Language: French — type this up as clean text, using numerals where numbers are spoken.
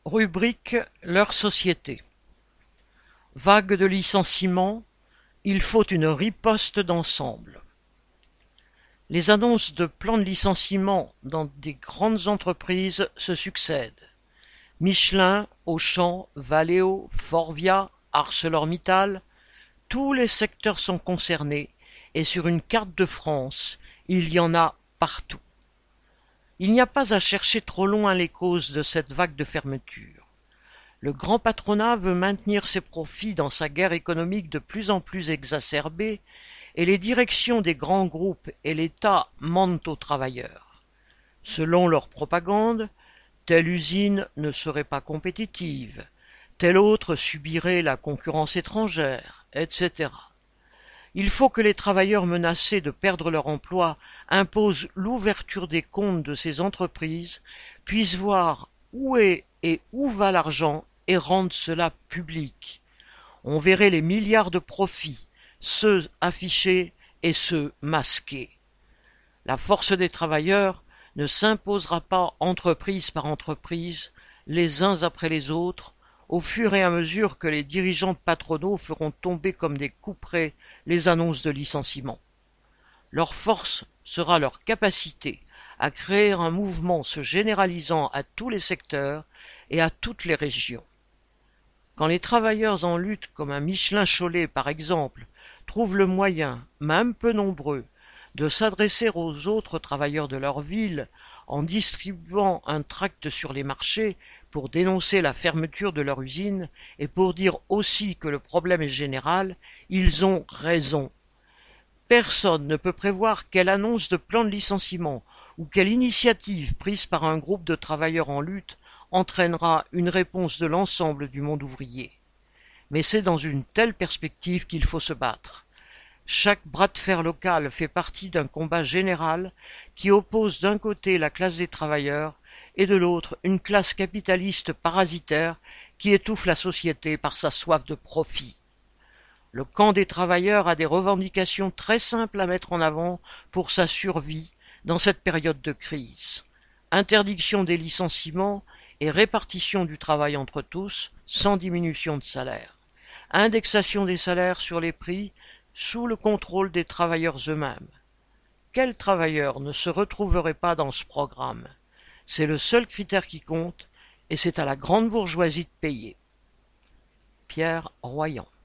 Rubrique leur société. Vague de licenciements, il faut une riposte d'ensemble. Les annonces de plans de licenciement dans des grandes entreprises se succèdent. Michelin, Auchan, Valeo, Forvia, ArcelorMittal, tous les secteurs sont concernés et sur une carte de France, il y en a partout. Il n'y a pas à chercher trop loin les causes de cette vague de fermeture. Le grand patronat veut maintenir ses profits dans sa guerre économique de plus en plus exacerbée et les directions des grands groupes et l'État mentent aux travailleurs. Selon leur propagande, telle usine ne serait pas compétitive, telle autre subirait la concurrence étrangère, etc. Il faut que les travailleurs menacés de perdre leur emploi imposent l'ouverture des comptes de ces entreprises, puissent voir où est et où va l'argent et rendent cela public. On verrait les milliards de profits, ceux affichés et ceux masqués. La force des travailleurs ne s'imposera pas entreprise par entreprise, les uns après les autres, au fur et à mesure que les dirigeants patronaux feront tomber comme des couperets les annonces de licenciement. Leur force sera leur capacité à créer un mouvement se généralisant à tous les secteurs et à toutes les régions. Quand les travailleurs en lutte comme un Michelin-Cholet par exemple trouvent le moyen, même peu nombreux, de s'adresser aux autres travailleurs de leur ville en distribuant un tract sur les marchés pour dénoncer la fermeture de leur usine et pour dire aussi que le problème est général, ils ont raison. Personne ne peut prévoir quelle annonce de plan de licenciement ou quelle initiative prise par un groupe de travailleurs en lutte entraînera une réponse de l'ensemble du monde ouvrier. Mais c'est dans une telle perspective qu'il faut se battre. Chaque bras de fer local fait partie d'un combat général qui oppose d'un côté la classe des travailleurs et de l'autre une classe capitaliste parasitaire qui étouffe la société par sa soif de profit. Le camp des travailleurs a des revendications très simples à mettre en avant pour sa survie dans cette période de crise. Interdiction des licenciements et répartition du travail entre tous sans diminution de salaire. Indexation des salaires sur les prix sous le contrôle des travailleurs eux-mêmes. Quel travailleur ne se retrouverait pas dans ce programme? C'est le seul critère qui compte et c'est à la grande bourgeoisie de payer. Pierre Royan.